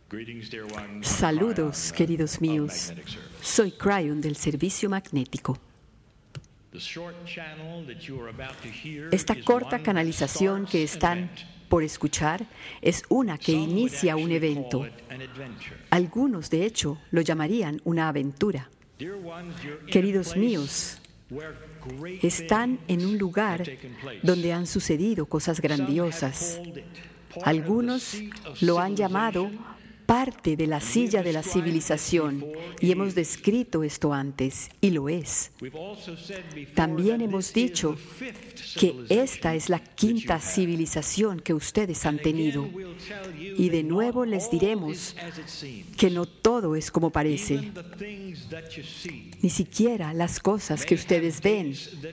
Saludos, queridos míos. Soy Cryon del Servicio Magnético. Esta corta canalización que están por escuchar es una que inicia un evento. Algunos, de hecho, lo llamarían una aventura. Queridos míos, están en un lugar donde han sucedido cosas grandiosas. Algunos lo han llamado parte de la silla de la civilización, y hemos descrito esto antes, y lo es. También hemos dicho que esta es la quinta civilización que ustedes han tenido. Y de nuevo les diremos que no todo es como parece. Ni siquiera las cosas que ustedes ven.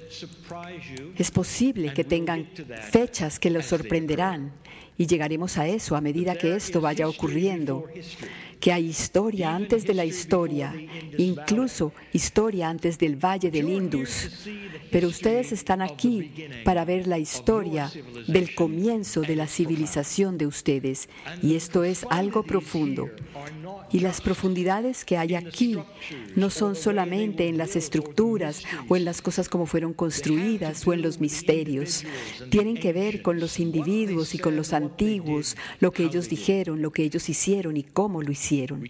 Es posible que tengan fechas que los sorprenderán. Y llegaremos a eso a medida que esto vaya ocurriendo, que hay historia antes de la historia, incluso historia antes del Valle del Indus. Pero ustedes están aquí para ver la historia del comienzo de la civilización de ustedes, y esto es algo profundo. Y las profundidades que hay aquí no son solamente en las estructuras o en las cosas como fueron construidas o en los misterios. Tienen que ver con los individuos y con los antiguos, lo que ellos dijeron, lo que ellos hicieron y cómo lo hicieron.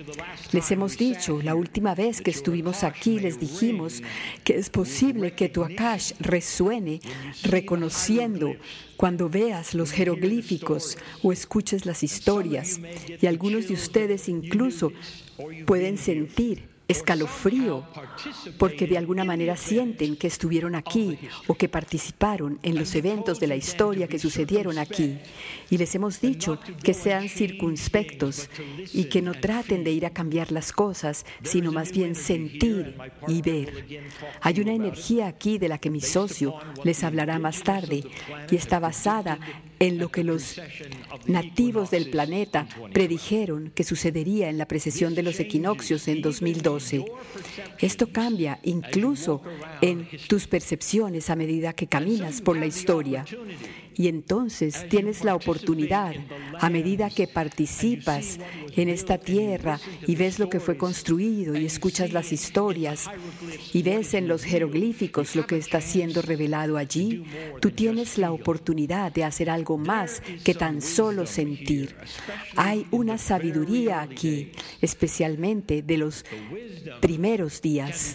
Les hemos dicho, la última vez que estuvimos aquí, les dijimos que es posible que tu Akash resuene reconociendo cuando veas los jeroglíficos o escuches las historias, y algunos de ustedes incluso pueden sentir escalofrío porque de alguna manera sienten que estuvieron aquí o que participaron en los eventos de la historia que sucedieron aquí. Y les hemos dicho que sean circunspectos y que no traten de ir a cambiar las cosas, sino más bien sentir y ver. Hay una energía aquí de la que mi socio les hablará más tarde, y está basada en lo que los nativos del planeta predijeron que sucedería en la precesión de los equinoccios en 2012. Esto cambia incluso en tus percepciones a medida que caminas por la historia. Y entonces tienes la oportunidad, a medida que participas en esta tierra y ves lo que fue construido y escuchas las historias y ves en los jeroglíficos lo que está siendo revelado allí, tú tienes la oportunidad de hacer algo más que tan solo sentir. Hay una sabiduría aquí, especialmente de los primeros días,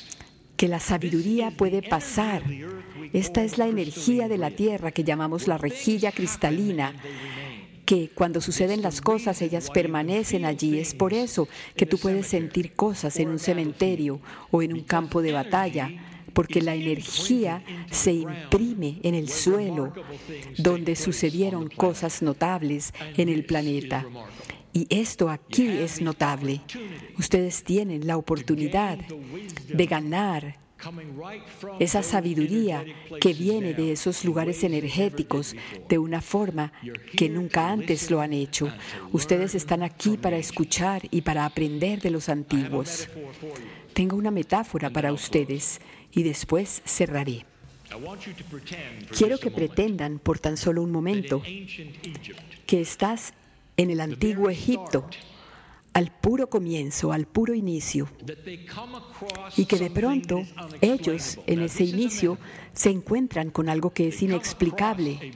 que la sabiduría puede pasar. Esta es la energía de la tierra que llamamos la rejilla cristalina, que cuando suceden las cosas, ellas permanecen allí. Es por eso que tú puedes sentir cosas en un cementerio o en un campo de batalla, porque la energía se imprime en el suelo donde sucedieron cosas notables en el planeta. Y esto aquí es notable. Ustedes tienen la oportunidad de ganar esa sabiduría que viene de esos lugares energéticos de una forma que nunca antes lo han hecho. Ustedes están aquí para escuchar y para aprender de los antiguos. Tengo una metáfora para ustedes y después cerraré. Quiero que pretendan por tan solo un momento que estás en el antiguo Egipto, al puro comienzo, al puro inicio, y que de pronto ellos en ese inicio se encuentran con algo que es inexplicable.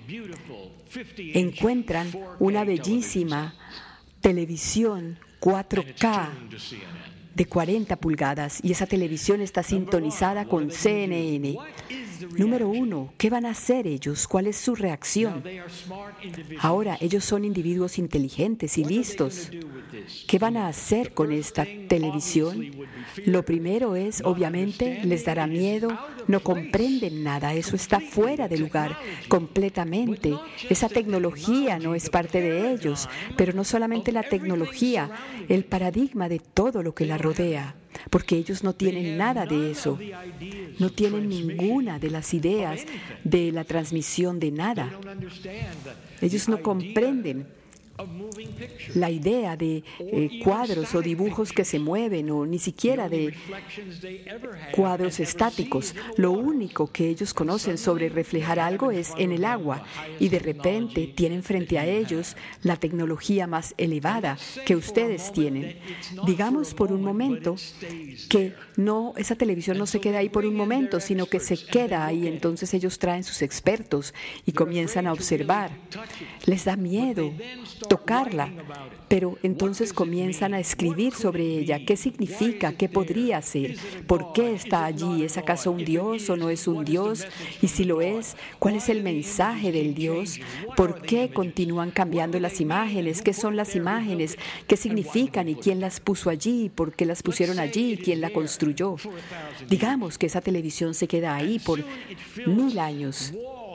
Encuentran una bellísima televisión 4K de 40 pulgadas y esa televisión está sintonizada con CNN. Número 1, ¿qué van a hacer ellos? ¿Cuál es su reacción? Ahora, ellos son individuos inteligentes y listos. ¿Qué van a hacer con esta televisión? Lo primero es, obviamente, les dará miedo, no comprenden nada, eso está fuera de lugar completamente. Esa tecnología no es parte de ellos, pero no solamente la tecnología, el paradigma de todo lo que la rodea. Porque ellos no tienen nada de eso, no tienen ninguna de las ideas de la transmisión de nada. Ellos no comprenden La idea de cuadros o dibujos que se mueven, o ni siquiera de cuadros estáticos. Lo único que ellos conocen sobre reflejar algo es en el agua, y de repente tienen frente a ellos la tecnología más elevada que ustedes tienen. Digamos por un momento que esa televisión no se queda ahí por un momento, sino que se queda ahí. Entonces ellos traen sus expertos y comienzan a observar. Les da miedo tocarla, pero entonces comienzan a escribir sobre ella. ¿Qué significa? ¿Qué podría ser? ¿Por qué está allí? ¿Es acaso un Dios o no es un Dios? Y si lo es, ¿cuál es el mensaje del Dios? ¿Por qué continúan cambiando las imágenes? ¿Qué son las imágenes? ¿Qué significan? ¿Y quién las puso allí? ¿Por qué las pusieron allí? ¿Quién la construyó? Digamos que esa televisión se queda ahí por 1000 años.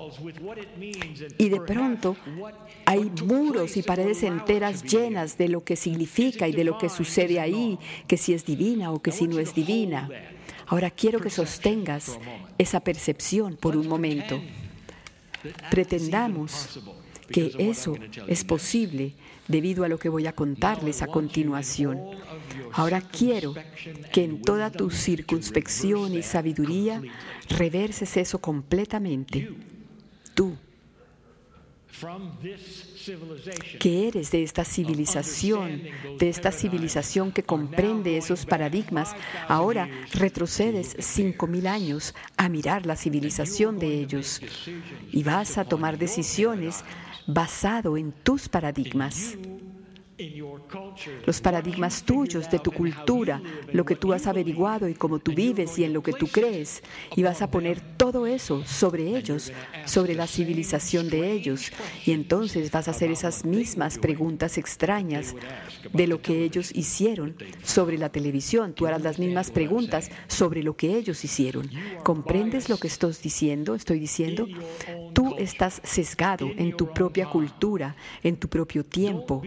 Y de pronto hay muros y paredes enteras llenas de lo que significa y de lo que sucede ahí, que si es divina o que si no es divina. Ahora quiero que sostengas esa percepción por un momento. Pretendamos que eso es posible debido a lo que voy a contarles a continuación. Ahora quiero que en toda tu circunspección y sabiduría reverses eso completamente. Tú, que eres de esta civilización que comprende esos paradigmas, ahora retrocedes 5000 años a mirar la civilización de ellos y vas a tomar decisiones basado en tus paradigmas. Los paradigmas tuyos, de tu cultura, lo que tú has averiguado y cómo tú vives y en lo que tú crees. Y vas a poner todo eso sobre ellos, sobre la civilización de ellos. Y entonces vas a hacer esas mismas preguntas extrañas de lo que ellos hicieron sobre la televisión. Tú harás las mismas preguntas sobre lo que ellos hicieron. ¿Comprendes lo que estoy diciendo? Tú estás sesgado en tu propia cultura, en tu propio tiempo.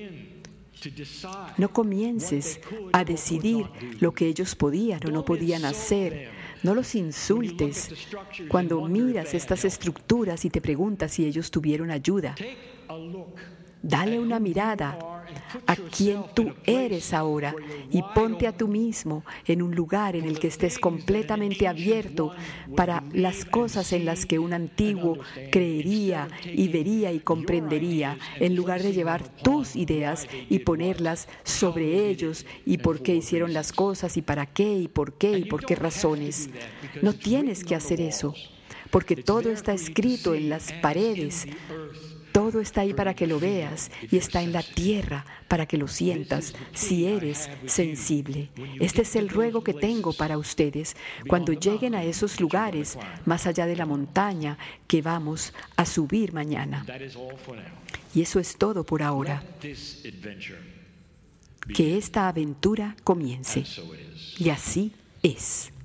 No comiences a decidir lo que ellos podían o no podían hacer. No los insultes. Cuando miras estas estructuras y te preguntas si ellos tuvieron ayuda, dale una mirada a quien tú eres ahora y ponte a tú mismo en un lugar en el que estés completamente abierto para las cosas en las que un antiguo creería y vería y comprendería, en lugar de llevar tus ideas y ponerlas sobre ellos y por qué hicieron las cosas y para qué y por qué razones. No tienes que hacer eso, porque todo está escrito en las paredes. Todo está ahí para que lo veas y está en la tierra para que lo sientas si eres sensible. Este es el ruego que tengo para ustedes cuando lleguen a esos lugares más allá de la montaña que vamos a subir mañana. Y eso es todo por ahora. Que esta aventura comience. Y así es.